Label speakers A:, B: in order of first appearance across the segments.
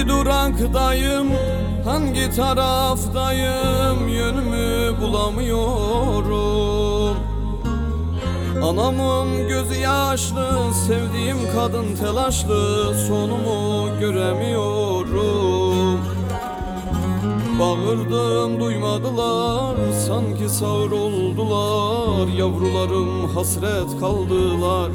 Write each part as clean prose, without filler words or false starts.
A: Hangi duraktayım, hangi taraftayım, yönümü bulamıyorum. Anamın gözü yaşlı, sevdiğim kadın telaşlı, sonumu göremiyorum. Bağırdım duymadılar, sanki sağır oldular, yavrularım hasret kaldılar.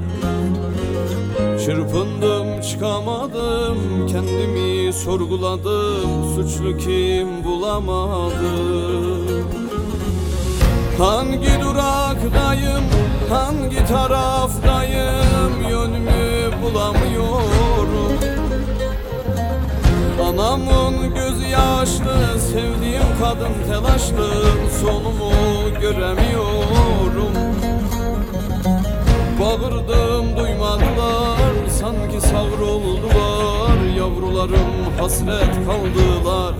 A: Çırpındım çıkamadım, kendimi sorguladım, suçlu kim bulamadım. Hangi duraktayım, hangi taraftayım, yönümü bulamıyorum. Anamın gözü yaşlı, sevdiğim kadın telaşlı, sonumu göremiyorum. Bağırdım duymadılar, sanki sağır oldular, yavrularım hasret kaldılar.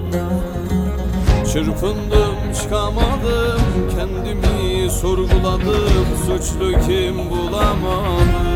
A: Çırpındım çıkamadım, kendimi sorguladım, suçlu kim bulamadım.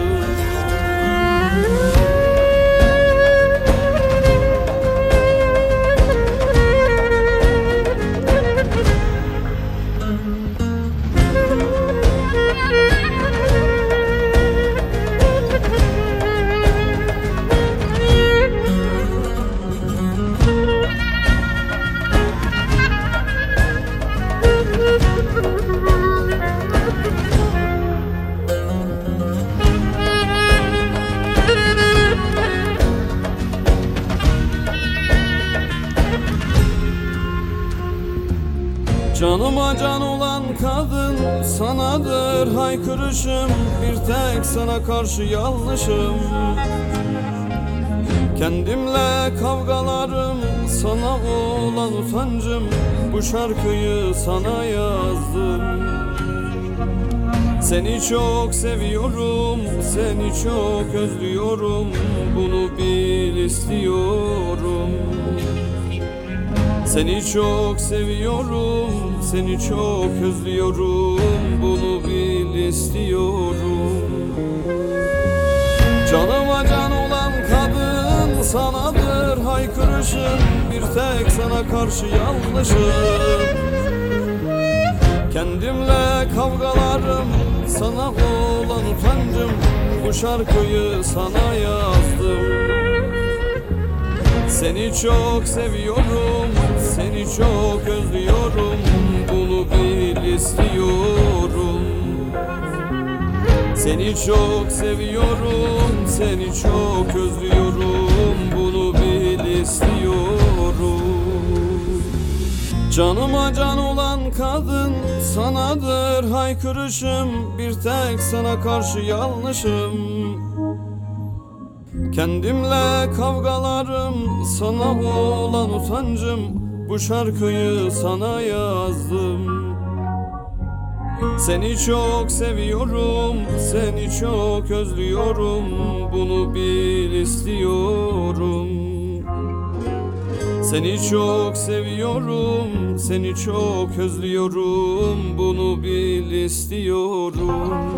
A: Canıma can olan kadın sanadır haykırışım, bir tek sana karşı yanlışım. Kendimle kavgalarım, sana olan utancım, bu şarkıyı sana yazdım. Seni çok seviyorum, seni çok özlüyorum, bunu bil istiyorum. Seni çok seviyorum, seni çok özlüyorum, bunu bil istiyorum. Canıma can olan kadın sanadır haykırışım, bir tek sana karşı yanlışım. Kendimle kavgalarım, sana olan utancım, bu şarkıyı sana yazdım. Seni çok seviyorum, seni çok özlüyorum, bunu bil istiyorum. Seni çok seviyorum, seni çok özlüyorum, bunu bil istiyorum. Canıma can olan kadın sanadır haykırışım, bir tek sana karşı yanlışım. Kendimle kavgalarım, sana olan utancım, bu şarkıyı sana yazdım. Seni çok seviyorum, seni çok özlüyorum, bunu bil istiyorum. Seni çok seviyorum, seni çok özlüyorum, bunu bil istiyorum.